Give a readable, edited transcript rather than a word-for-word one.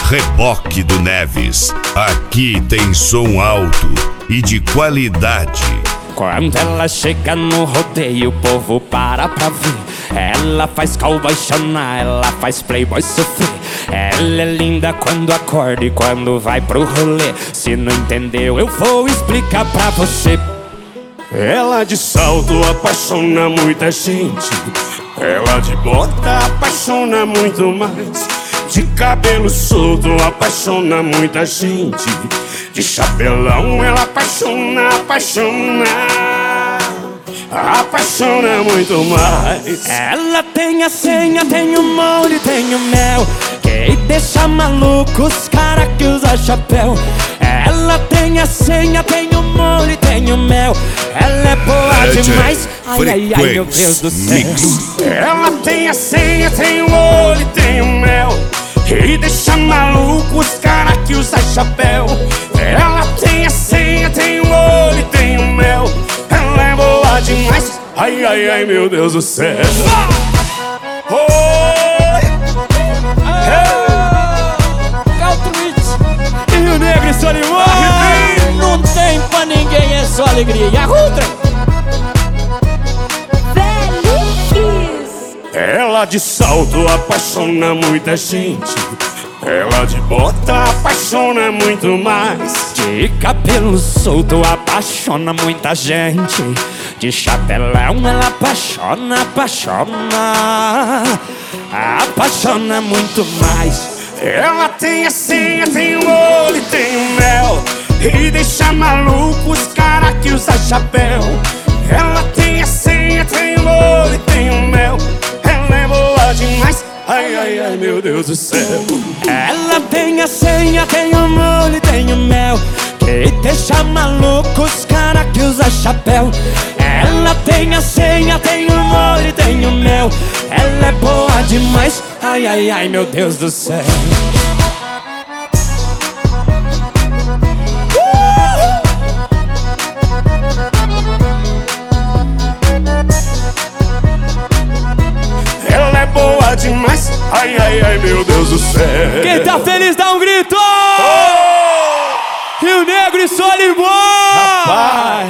Reboque do Neves. Aqui tem som alto e de qualidade. Quando ela chega no rodeio, o povo para pra ver. Ela faz cowboy chorar, ela faz playboy sofrer. Ela é linda quando acorda e quando vai pro rolê. Se não entendeu, eu vou explicar pra você. Ela de salto apaixona muita gente. Ela de bota apaixona muito mais. De cabelo solto apaixona muita gente. De chapelão ela apaixona muito mais. Ela tem a senha, tem o molho, tem o mel, que deixa maluco os cara que usa chapéu. Ela tem a senha, tem o molho, tem o mel. Ela é boa demais. Ai, ai, ai, meu Deus do céu. Ela tem a senha, tem o olho, tem o mel, e deixa maluco os cara que usa chapéu. Ela tem a senha, tem o olho, tem o mel. Ela é boa demais. Ai, ai, ai, meu Deus do céu. E Rio Negro e Solimões. Não tem pra ninguém, é só alegria. E a Rutra? Ela de salto apaixona muita gente. Ela de bota apaixona muito mais. De cabelo solto apaixona muita gente. De chapelão ela apaixona muito mais. Ela tem a senha, tem o olho, tem o mel, e deixa maluco os cara que usa chapéu. Ela tem a senha, tem o olho, tem o mel. Ela é boa demais. Ai, ai, ai, meu Deus do céu. Ela tem a senha, tem o molho, tem o mel, que deixa maluco os cara que usa chapéu. Ela tem a senha, tem o molho, tem o mel. Ela é boa demais. Ai, ai, ai, meu Deus do céu. Ela é boa demais. Ai, ai, ai, meu Deus do céu. Quem tá feliz dá um grito! Rio Negro e Solimões!